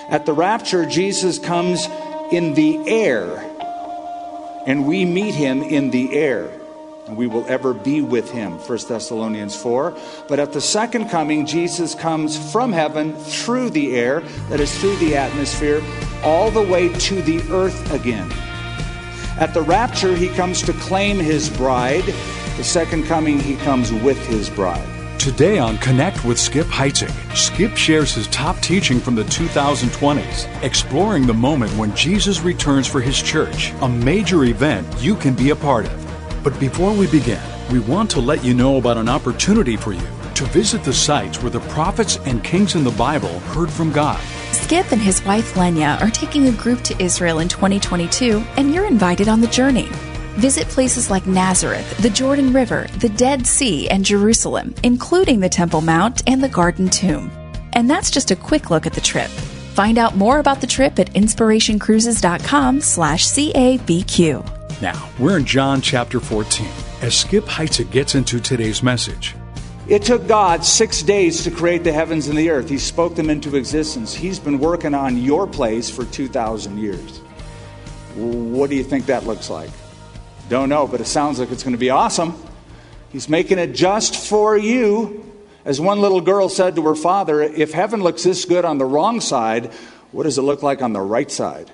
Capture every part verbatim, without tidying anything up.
At the rapture, Jesus comes in the air, and we meet him in the air, and we will ever be with him, First Thessalonians four. But at the second coming, Jesus comes from heaven through the air, that is through the atmosphere, all the way to the earth again. At the rapture, he comes to claim his bride. The second coming, he comes with his bride. Today on Connect with Skip Heitzig, Skip shares his top teaching from the two thousand twenties, exploring the moment when Jesus returns for his church, a major event you can be a part of. But before we begin, we want to let you know about an opportunity for you to visit the sites where the prophets and kings in the Bible heard from God. Skip and his wife Lenya are taking a group to Israel in twenty twenty-two, and you're invited on the journey. Visit places like Nazareth, the Jordan River, the Dead Sea, and Jerusalem, including the Temple Mount and the Garden Tomb. And that's just a quick look at the trip. Find out more about the trip at inspirationcruises.com slash CABQ. Now, we're in John chapter fourteen, as Skip Heitzig gets into today's message. It took God six days to create the heavens and the earth. He spoke them into existence. He's been working on your place for two thousand years. What do you think that looks like? Don't know, but it sounds like it's going to be awesome. He's making it just for you. As one little girl said to her father, if heaven looks this good on the wrong side, what does it look like on the right side?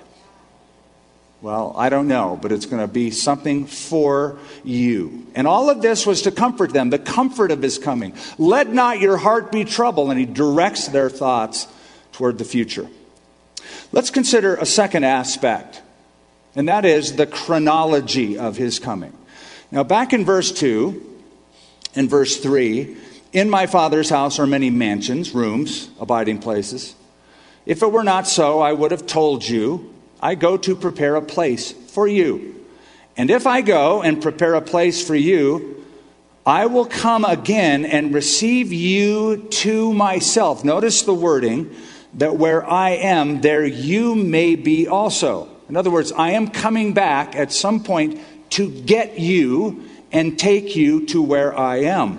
Well, I don't know, but it's going to be something for you. And all of this was to comfort them, the comfort of his coming. Let not your heart be troubled, and he directs their thoughts toward the future. Let's consider a second aspect, and that is the chronology of his coming. Now, back in verse two and verse three, in my Father's house are many mansions, rooms, abiding places. If it were not so, I would have told you, I go to prepare a place for you. And if I go and prepare a place for you, I will come again and receive you to myself. Notice the wording, that where I am, there you may be also. In other words, I am coming back at some point to get you and take you to where I am.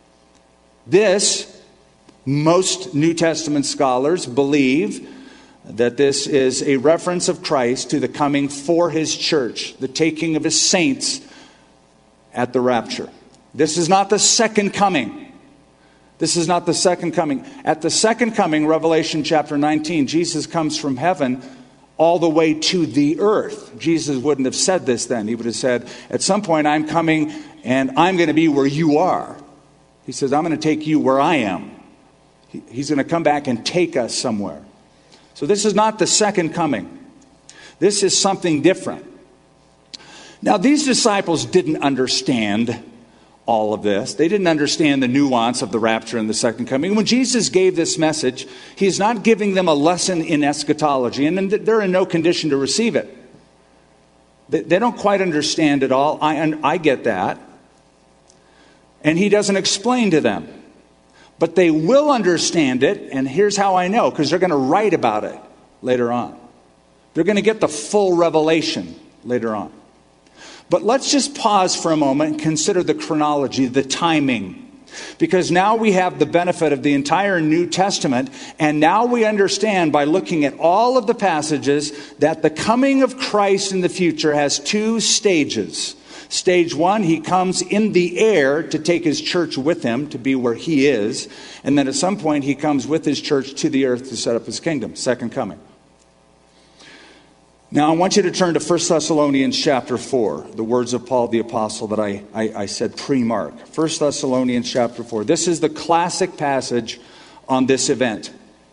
This, most New Testament scholars believe that this is a reference of Christ to the coming for his church, the taking of his saints at the rapture. This is not the second coming. This is not the second coming. At the second coming, Revelation chapter nineteen, Jesus comes from heaven all the way to the earth. Jesus wouldn't have said this then. He would have said, at some point I'm coming and I'm going to be where you are. He says, I'm going to take you where I am. He's going to come back and take us somewhere. So this is not the second coming. This is something different. Now, these disciples didn't understand all of this. They didn't understand the nuance of the rapture and the second coming. When Jesus gave this message, he's not giving them a lesson in eschatology, and they're in no condition to receive it. They don't quite understand it all. I, I get that. And he doesn't explain to them. But they will understand it, and here's how I know, because they're going to write about it later on. They're going to get the full revelation later on. But let's just pause for a moment and consider the chronology, the timing. Because now we have the benefit of the entire New Testament, and now we understand by looking at all of the passages that the coming of Christ in the future has two stages. Stage one, he comes in the air to take his church with him to be where he is. And then at some point he comes with his church to the earth to set up his kingdom. Second coming. Now I want you to turn to First Thessalonians chapter four. The words of Paul the Apostle that I, I, I said pre-mark. First Thessalonians chapter four. This is the classic passage on this event.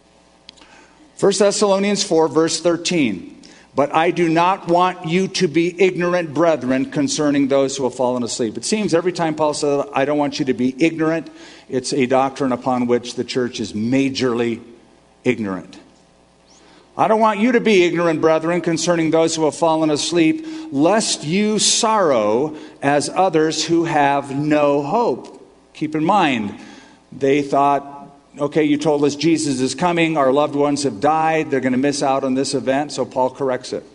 First Thessalonians four verse thirteen. But I do not want you to be ignorant, brethren, concerning those who have fallen asleep. It seems every time Paul says, I don't want you to be ignorant, it's a doctrine upon which the church is majorly ignorant. I don't want you to be ignorant, brethren, concerning those who have fallen asleep, lest you sorrow as others who have no hope. Keep in mind, they thought, okay, you told us Jesus is coming. Our loved ones have died. They're going to miss out on this event. So Paul corrects it.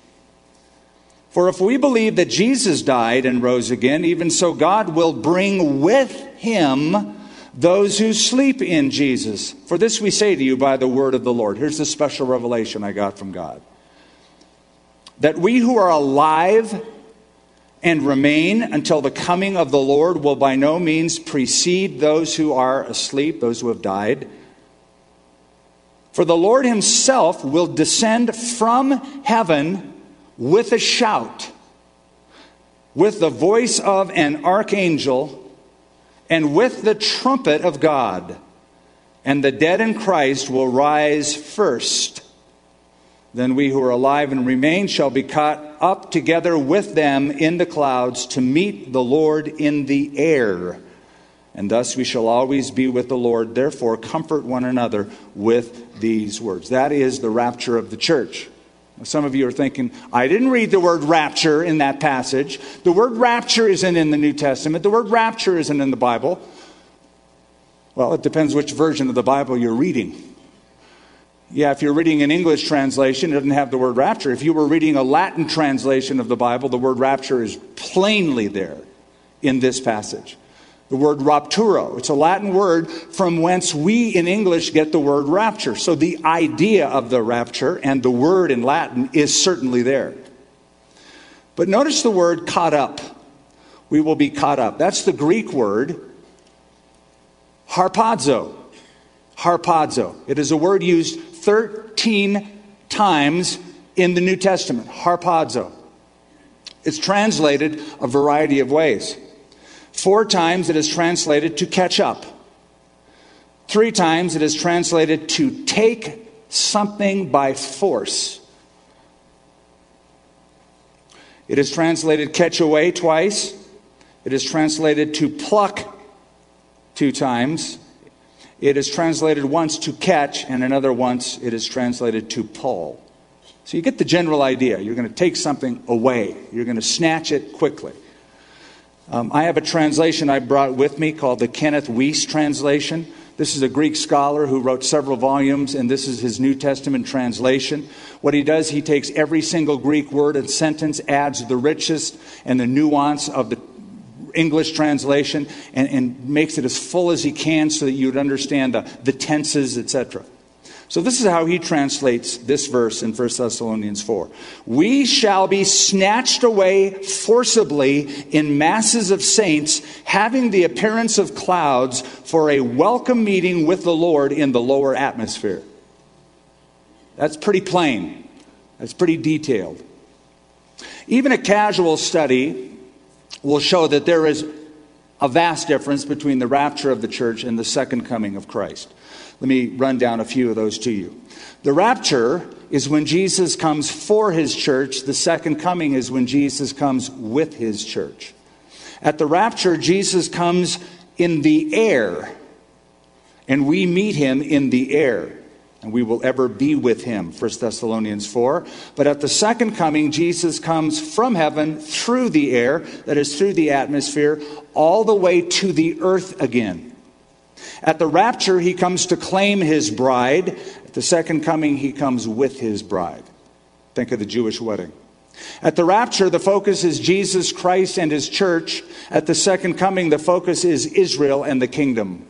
For if we believe that Jesus died and rose again, even so God will bring with him those who sleep in Jesus. For this we say to you by the word of the Lord. Here's the special revelation I got from God. That we who are alive and remain until the coming of the Lord will by no means precede those who are asleep, those who have died. For the Lord himself will descend from heaven with a shout, with the voice of an archangel, and with the trumpet of God. And the dead in Christ will rise first. Then we who are alive and remain shall be caught up together with them in the clouds to meet the Lord in the air. And thus we shall always be with the Lord. Therefore, comfort one another with these words. That is the rapture of the church. Some of you are thinking, I didn't read the word rapture in that passage. The word rapture isn't in the New Testament. The word rapture isn't in the Bible. Well, it depends which version of the Bible you're reading. Yeah, if you're reading an English translation, it doesn't have the word rapture. If you were reading a Latin translation of the Bible, the word rapture is plainly there in this passage. The word rapturo, it's a Latin word from whence we in English get the word rapture. So the idea of the rapture and the word in Latin is certainly there. But notice the word caught up. We will be caught up. That's the Greek word harpazo. Harpazo. It is a word used thirteen times in the New Testament. Harpazo. It's translated a variety of ways. Four times it is translated to catch up. Three times it is translated to take something by force. It is translated catch away twice. It is translated to pluck two times. It is translated once to catch, and another once it is translated to pull. So you get the general idea. You're going to take something away. You're going to snatch it quickly. Um, I have a translation I brought with me called the Kenneth Wuest translation. This is a Greek scholar who wrote several volumes, and this is his New Testament translation. What he does, he takes every single Greek word and sentence, adds the richest and the nuance of the English translation, and, and makes it as full as he can so that you would understand the, the tenses, et cetera. So this is how he translates this verse in First Thessalonians four. We shall be snatched away forcibly in masses of saints, having the appearance of clouds, for a welcome meeting with the Lord in the lower atmosphere. That's pretty plain. That's pretty detailed. Even a casual study will show that there is a vast difference between the rapture of the church and the second coming of Christ. Let me run down a few of those to you. The rapture is when Jesus comes for his church. The second coming is when Jesus comes with his church. At the rapture, Jesus comes in the air, and we meet him in the air, and we will ever be with him, First Thessalonians four. But at the second coming, Jesus comes from heaven through the air, that is through the atmosphere, all the way to the earth again. At the rapture, he comes to claim his bride. At the second coming, he comes with his bride. Think of the Jewish wedding. At the rapture, the focus is Jesus Christ and his church. At the second coming, the focus is Israel and the kingdom.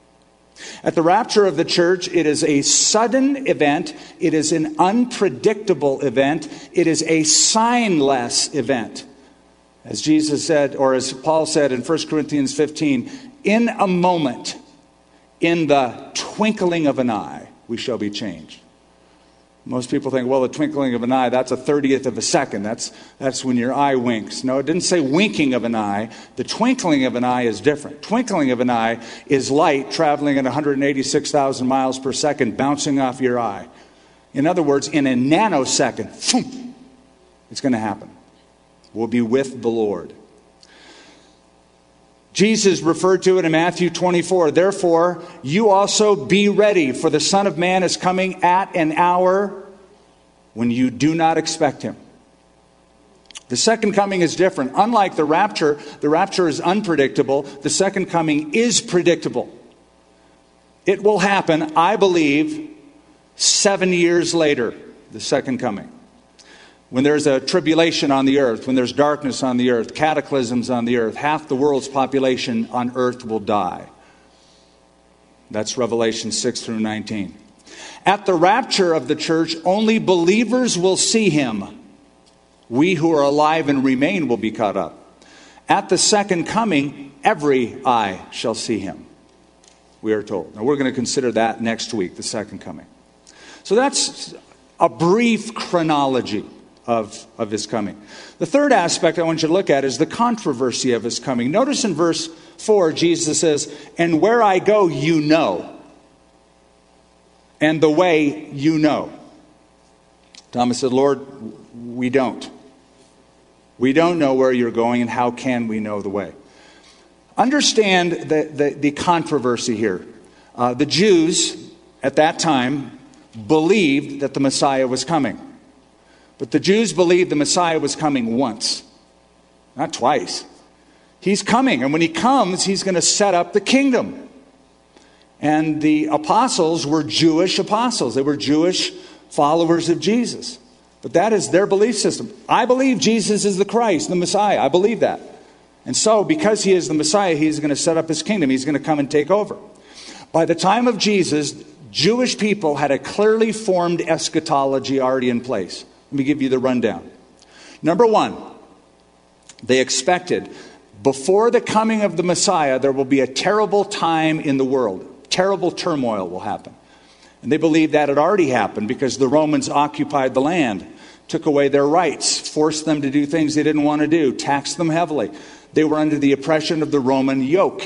At the rapture of the church, it is a sudden event. It is an unpredictable event. It is a signless event. As Jesus said, or as Paul said in First Corinthians fifteen, in a moment, in the twinkling of an eye, we shall be changed. Most people think, well, the twinkling of an eye, that's a thirtieth of a second. That's, that's when your eye winks. No, it didn't say winking of an eye. The twinkling of an eye is different. Twinkling of an eye is light traveling at one hundred eighty-six thousand miles per second, bouncing off your eye. In other words, in a nanosecond, phoom, it's going to happen. We'll be with the Lord. Jesus referred to it in Matthew twenty-four. Therefore, you also be ready, for the Son of Man is coming at an hour when you do not expect him. The second coming is different. Unlike the rapture, the rapture is unpredictable. The second coming is predictable. It will happen, I believe, seven years later, the second coming. When there's a tribulation on the earth, when there's darkness on the earth, cataclysms on the earth, half the world's population on earth will die. That's Revelation six through nineteen. At the rapture of the church, only believers will see him. We who are alive and remain will be caught up. At the second coming, every eye shall see him, we are told. Now, we're going to consider that next week, the second coming. So that's a brief chronology of, of his coming. The third aspect I want you to look at is the controversy of his coming. Notice in verse four, Jesus says, "And where I go, you know. And the way you know." Thomas said, "Lord, we don't. We don't know where you're going, and how can we know the way?" Understand the, the, the controversy here. Uh, the Jews at that time believed that the Messiah was coming. But the Jews believed the Messiah was coming once, not twice. He's coming, and when he comes, he's going to set up the kingdom. And the apostles were Jewish apostles. They were Jewish followers of Jesus. But that is their belief system. I believe Jesus is the Christ, the Messiah. I believe that. And so, because he is the Messiah, he's going to set up his kingdom. He's going to come and take over. By the time of Jesus, Jewish people had a clearly formed eschatology already in place. Let me give you the rundown. Number one, they expected before the coming of the Messiah, there will be a terrible time in the world. Terrible turmoil will happen. And they believed that had already happened because the Romans occupied the land, took away their rights, forced them to do things they didn't want to do, taxed them heavily. They were under the oppression of the Roman yoke.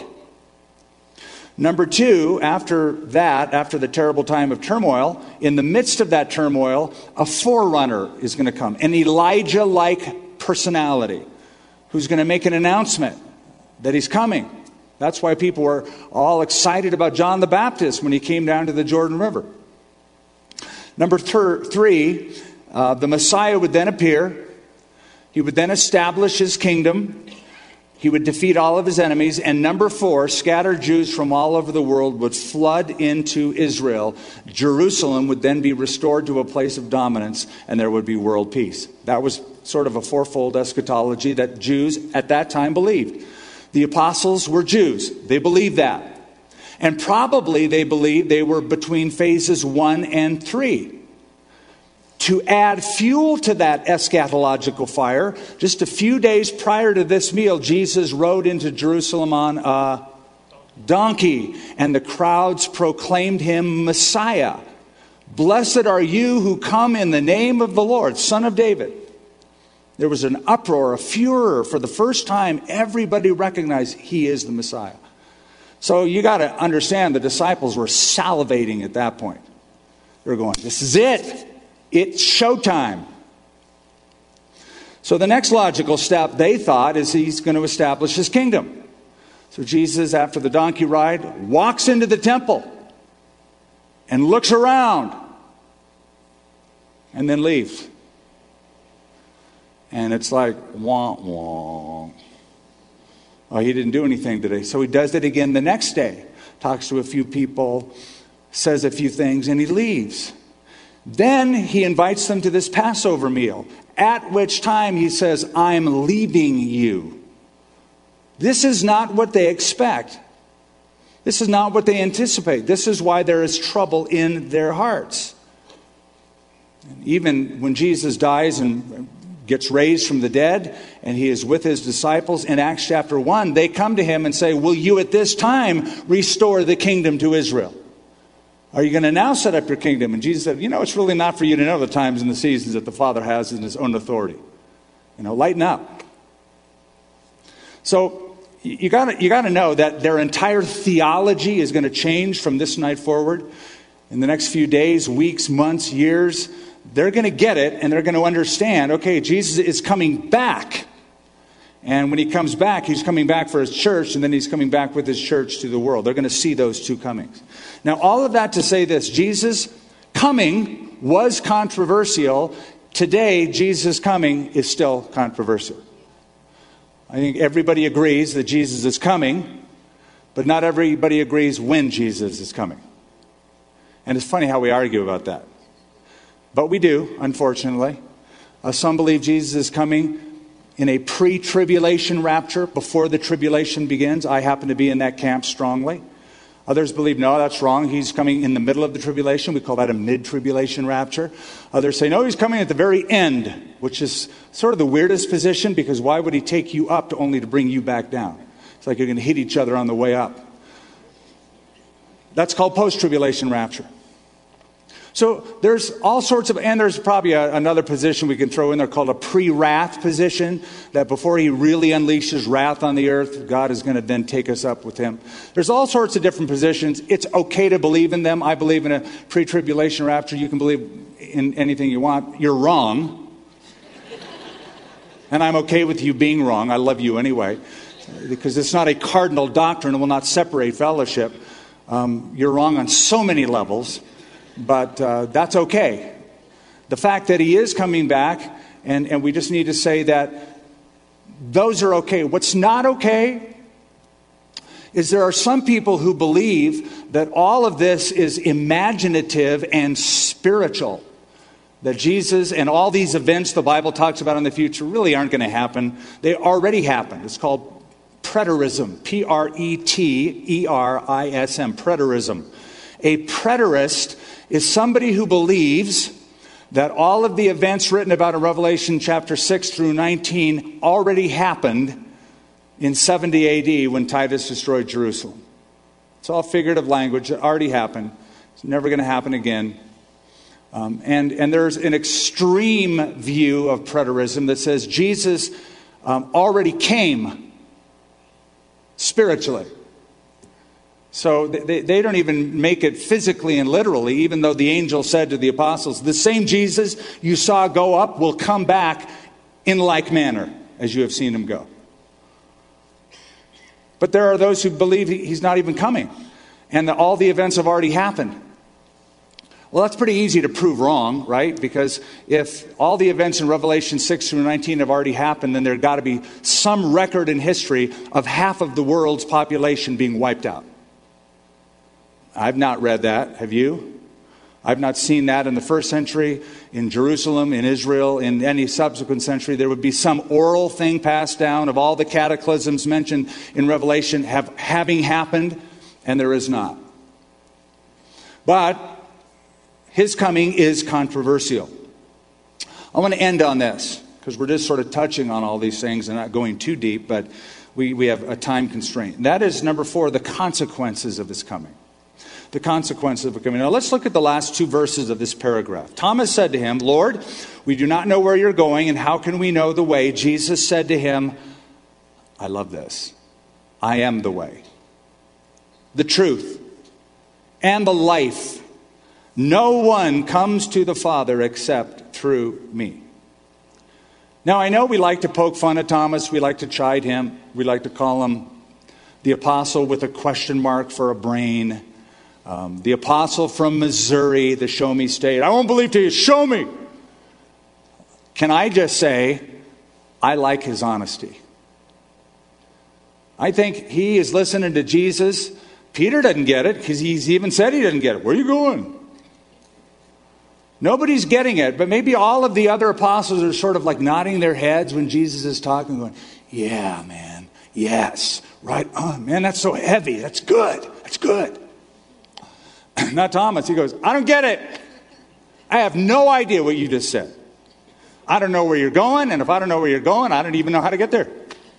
Number two, after that, after the terrible time of turmoil, in the midst of that turmoil, a forerunner is going to come, an Elijah-like personality who's going to make an announcement that he's coming. That's why people were all excited about John the Baptist when he came down to the Jordan River. Number thir- three, uh, the Messiah would then appear. He would then establish his kingdom. He would defeat all of his enemies. And number four, scattered Jews from all over the world would flood into Israel. Jerusalem would then be restored to a place of dominance, and there would be world peace. That was sort of a fourfold eschatology that Jews at that time believed. The apostles were Jews. They believed that. And probably they believed they were between phases one and three. To add fuel to that eschatological fire, just a few days prior to this meal, Jesus rode into Jerusalem on a donkey, and the crowds proclaimed him Messiah. "Blessed are you who come in the name of the Lord, Son of David." There was an uproar, a furor. For the first time, everybody recognized he is the Messiah. So you got to understand, the disciples were salivating at that point. They're going, this is it. It's showtime. So the next logical step, they thought, is he's going to establish his kingdom. So Jesus, after the donkey ride, walks into the temple and looks around and then leaves. And it's like, wah, wah. Oh, he didn't do anything today. So he does it again the next day. Talks to a few people, says a few things, and he leaves. Then he invites them to this Passover meal, at which time he says, "I'm leaving you." This is not what they expect. This is not what they anticipate. This is why there is trouble in their hearts. And even when Jesus dies and gets raised from the dead, and he is with his disciples in Acts chapter one, they come to him and say, "Will you at this time restore the kingdom to Israel? Are you going to now set up your kingdom?" And Jesus said, "You know, it's really not for you to know the times and the seasons that the Father has in his own authority. You know, lighten up." So you got you got to know that their entire theology is going to change from this night forward. In the next few days, weeks, months, years, they're going to get it, and they're going to understand, okay, Jesus is coming back. And when he comes back, he's coming back for his church, and then he's coming back with his church to the world. They're going to see those two comings. Now, all of that to say this: Jesus coming was controversial. Today, Jesus coming is still controversial. I think everybody agrees that Jesus is coming, but not everybody agrees when Jesus is coming. And it's funny how we argue about that. But we do, unfortunately. Uh, some believe Jesus is coming in a pre-tribulation rapture, before the tribulation begins. I happen to be in that camp strongly. Others believe, no, that's wrong. He's coming in the middle of the tribulation. We call that a mid-tribulation rapture. Others say, no, he's coming at the very end, which is sort of the weirdest position, because why would he take you up to only to bring you back down? It's like you're going to hit each other on the way up. That's called post-tribulation rapture. So there's all sorts of, and there's probably a, another position we can throw in there called a pre-wrath position, that before he really unleashes wrath on the earth, God is going to then take us up with him. There's all sorts of different positions. It's okay to believe in them. I believe in a pre-tribulation rapture. You can believe in anything you want. You're wrong. And I'm okay with you being wrong. I love you anyway, because it's not a cardinal doctrine. It will not separate fellowship. Um, you're wrong on so many levels. But uh, that's okay. The fact that he is coming back, and, and we just need to say that those are okay. What's not okay is there are some people who believe that all of this is imaginative and spiritual. That Jesus and all these events the Bible talks about in the future really aren't going to happen. They already happened. It's called preterism. P R E T E R I S M. Preterism. A preterist is somebody who believes that all of the events written about in Revelation chapter six through nineteen already happened in seventy A D when Titus destroyed Jerusalem. It's all figurative language. It already happened. It's never going to happen again. Um, and, and there's an extreme view of preterism that says Jesus um, already came spiritually. So they, they don't even make it physically and literally, even though the angel said to the apostles, the same Jesus you saw go up will come back in like manner as you have seen him go. But there are those who believe he's not even coming, and that all the events have already happened. Well, that's pretty easy to prove wrong, right? Because if all the events in Revelation six through nineteen have already happened, then there's got to be some record in history of half of the world's population being wiped out. I've not read that. Have you? I've not seen that in the first century, in Jerusalem, in Israel, in any subsequent century. There would be some oral thing passed down of all the cataclysms mentioned in Revelation have, having happened, and there is not. But his coming is controversial. I want to end on this, because we're just sort of touching on all these things and not going too deep, but we, we have a time constraint. And that is, number four, the consequences of his coming. The consequences of coming. Now let's look at the last two verses of this paragraph. Thomas said to him, Lord, we do not know where you're going, and how can we know the way? Jesus said to him, I love this. I am the way, the truth, and the life. No one comes to the Father except through me. Now I know we like to poke fun at Thomas. We like to chide him. We like to call him the apostle with a question mark for a brain. Um, the apostle from Missouri, the show me state. I won't believe till you show me. Can I just say, I like his honesty. I think he is listening to Jesus. Peter doesn't get it, because he's even said he doesn't get it. Where are you going? Nobody's getting it, but maybe all of the other apostles are sort of like nodding their heads when Jesus is talking, going, yeah, man, yes, right on, man, that's so heavy, that's good, that's good. Not Thomas. He goes, I don't get it. I have no idea what you just said. I don't know where you're going, and if I don't know where you're going, I don't even know how to get there.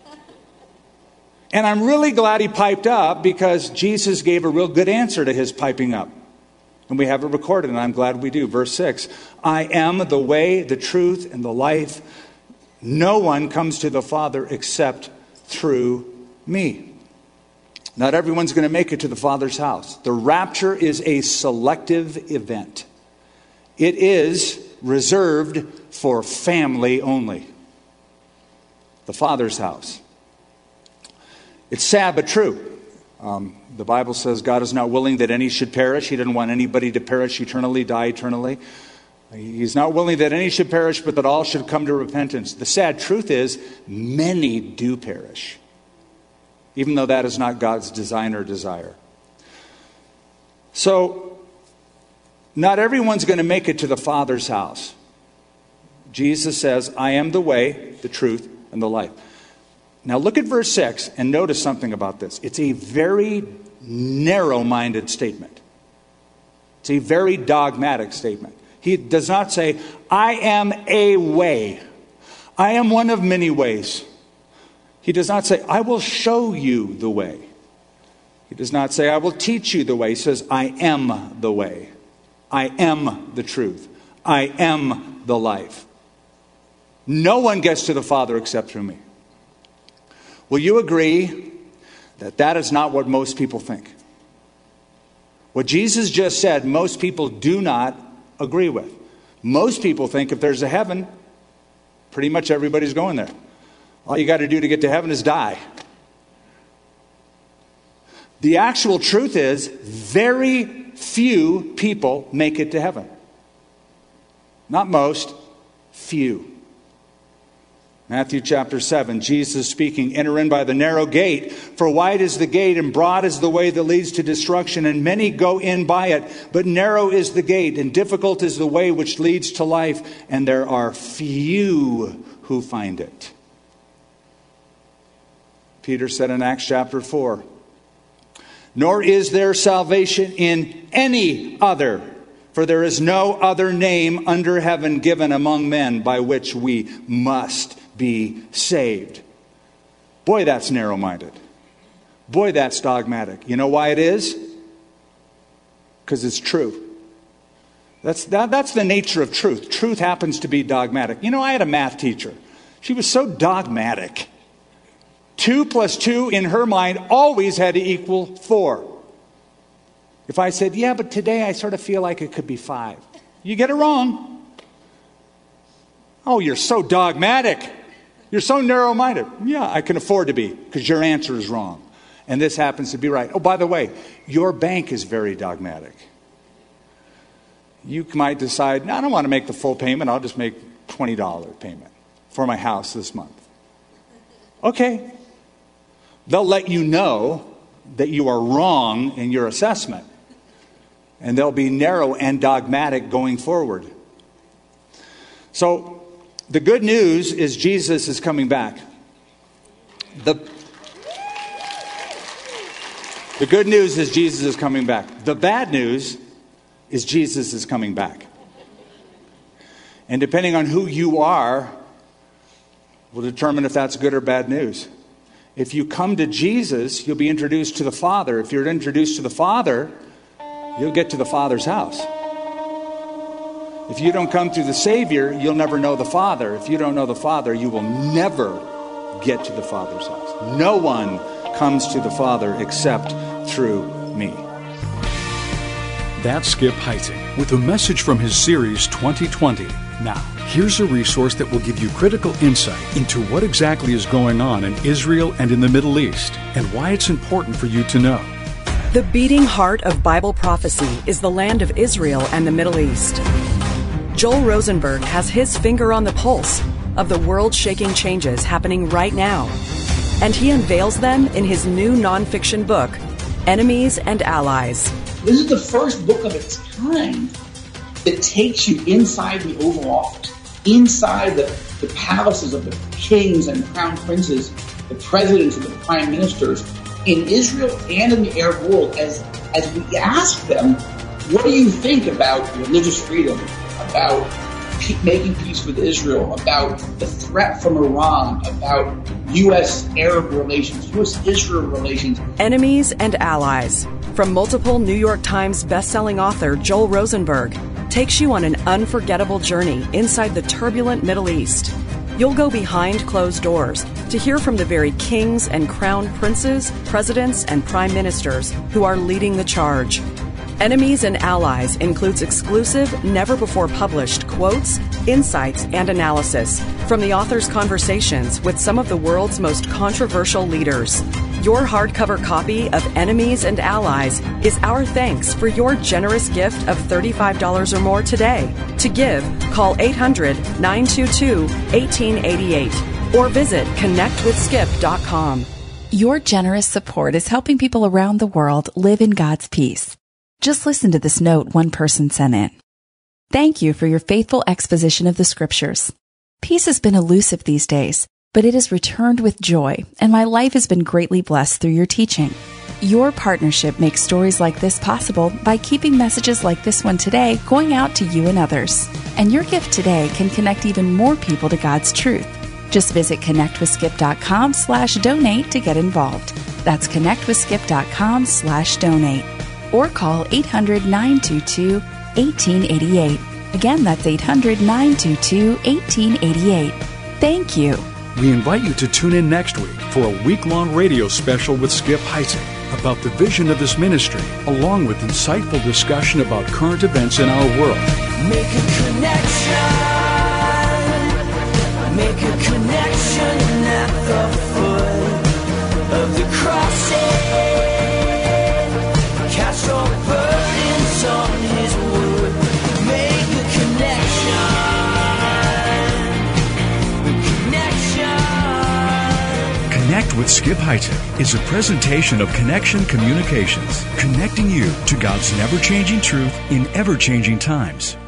And I'm really glad he piped up, because Jesus gave a real good answer to his piping up. And we have it recorded, and I'm glad we do. Verse six, I am the way, the truth, and the life. No one comes to the Father except through me. Not everyone's going to make it to the Father's house. The rapture is a selective event. It is reserved for family only. The Father's house. It's sad but true. Um, the Bible says God is not willing that any should perish. He didn't want anybody to perish eternally, die eternally. He's not willing that any should perish, but that all should come to repentance. The sad truth is, many do perish, even though that is not God's design or desire. So, not everyone's going to make it to the Father's house. Jesus says, I am the way, the truth, and the life. Now look at verse six and notice something about this. It's a very narrow-minded statement. It's a very dogmatic statement. He does not say, I am a way. I am one of many ways. He does not say, I will show you the way. He does not say, I will teach you the way. He says, I am the way. I am the truth. I am the life. No one gets to the Father except through me. Will you agree that that is not what most people think? What Jesus just said, most people do not agree with. Most people think if there's a heaven, pretty much everybody's going there. All you got to do to get to heaven is die. The actual truth is, very few people make it to heaven. Not most, few. Matthew chapter seven, Jesus speaking, enter in by the narrow gate, for wide is the gate and broad is the way that leads to destruction, and many go in by it. But narrow is the gate and difficult is the way which leads to life, and there are few who find it. Peter said in Acts chapter four, nor is there salvation in any other, for there is no other name under heaven given among men by which we must be saved. Boy, that's narrow-minded. Boy, that's dogmatic. You know why it is? Because it's true. That's, that, that's the nature of truth. Truth happens to be dogmatic. You know, I had a math teacher. She was so dogmatic. Two plus two in her mind always had to equal four. If I said, yeah, but today I sort of feel like it could be five. You get it wrong. Oh, you're so dogmatic. You're so narrow-minded. Yeah, I can afford to be because your answer is wrong. And this happens to be right. Oh, by the way, your bank is very dogmatic. You might decide, no, I don't want to make the full payment. I'll just make twenty dollars payment for my house this month. Okay. They'll let you know that you are wrong in your assessment. And they'll be narrow and dogmatic going forward. So, the good news is Jesus is coming back. The, the good news is Jesus is coming back. The bad news is Jesus is coming back. And depending on who you are, will determine if that's good or bad news. If you come to Jesus, you'll be introduced to the Father. If you're introduced to the Father, you'll get to the Father's house. If you don't come through the Savior, you'll never know the Father. If you don't know the Father, you will never get to the Father's house. No one comes to the Father except through me. That's Skip Heitzig with a message from his series twenty twenty. Now, here's a resource that will give you critical insight into what exactly is going on in Israel and in the Middle East, and why it's important for you to know. The beating heart of Bible prophecy is the land of Israel and the Middle East. Joel Rosenberg has his finger on the pulse of the world-shaking changes happening right now, and he unveils them in his new nonfiction book, Enemies and Allies. This is the first book of its kind that takes you inside the Oval Office, inside the, the palaces of the kings and crown princes, the presidents and the prime ministers in Israel and in the Arab world, as, as we ask them, what do you think about religious freedom, about pe- making peace with Israel, about the threat from Iran, about U S Arab relations, U S Israel relations? Enemies and Allies, from multiple New York Times bestselling author Joel Rosenberg, takes you on an unforgettable journey inside the turbulent Middle East. You'll go behind closed doors to hear from the very kings and crown princes, presidents, and prime ministers who are leading the charge. Enemies and Allies includes exclusive, never-before-published quotes, insights, and analysis from the author's conversations with some of the world's most controversial leaders. Your hardcover copy of Enemies and Allies is our thanks for your generous gift of thirty-five dollars or more today. To give, call eight hundred, nine two two, one eight eight eight or visit connect with skip dot com. Your generous support is helping people around the world live in God's peace. Just listen to this note one person sent in. Thank you for your faithful exposition of the Scriptures. Peace has been elusive these days, but it has returned with joy, and my life has been greatly blessed through your teaching. Your partnership makes stories like this possible by keeping messages like this one today going out to you and others. And your gift today can connect even more people to God's truth. Just visit connectwithskip.com slash donate to get involved. That's connectwithskip.com slash donate. Or call eight hundred, nine two two, one eight eight eight. Again, that's eight hundred, nine two two, one eight eight eight. Thank you. We invite you to tune in next week for a week-long radio special with Skip Heitzig about the vision of this ministry, along with insightful discussion about current events in our world. Make a connection. Make a connection at the foot of the cross. Cast all burdens on His wood. Make a connection. Connect with Skip Heitzig is a presentation of Connection Communications, connecting you to God's never-changing truth in ever-changing times.